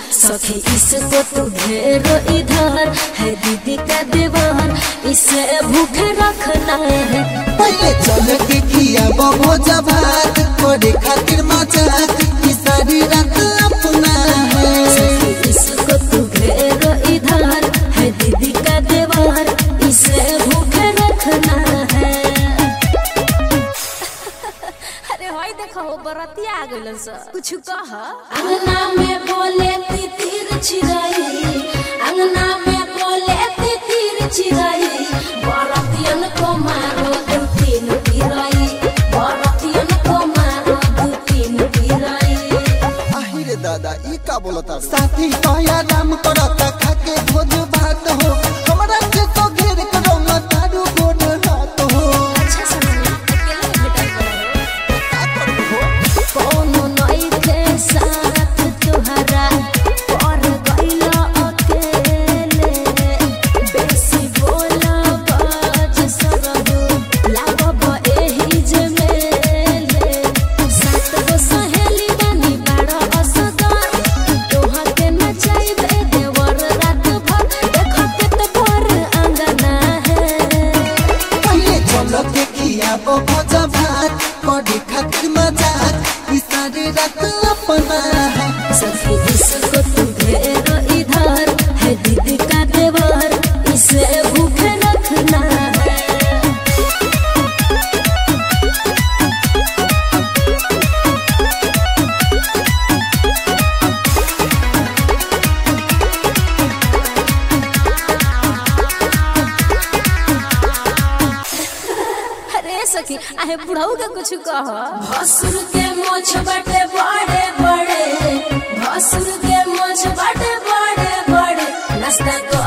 सखी इसको तू घेरो इधर है दीदी का देवर, इसे भूख रखना है। पहले चल के किया भोज भात करे खातिर मजाक की सारी रात अपना है। सखी इसको तू घेरो इधर है दीदी का देवर, इसे भूख रखना है। अरे भाई देखो बराती आ गइल स कुछ कह। अंगना में बोले तितिर चिराई, अंगना में बोले तितिर चिराई, बरातियन को मारो दू तीन पिराई, बरातियन को मारो दू तीन पिराई। आहिरे दादा ई का बोलता साथी कया नाम करता खाके भोज भात हो, हमरा के तो घेर करो ना तारू गोड हाथ हो। अच्छा समझ अकेले बेटा हो कोनो नई के साथ तुहरा पर गइला अकेले, बेसी बोला बाज सरहु लागब एही जे मेले। सात गो सहेली बनी बड़ा असगर, तोहा के नचाई दे देवर रात भर, देखते तो भर अंगना है। पहले चल के किया भोज भात करे खातिर मजाक की सारी रात अपना है। सखी इसको तू घेरो इधर है दीदी का देवर, इसे भूख रखना है। अरे सखी आहे बुढ़ऊ के कुछ कह। भसुर के मोछ बाटे बड़े बड़े, भसुर के मोछ बाटे बड़े बड़े, नाश्ता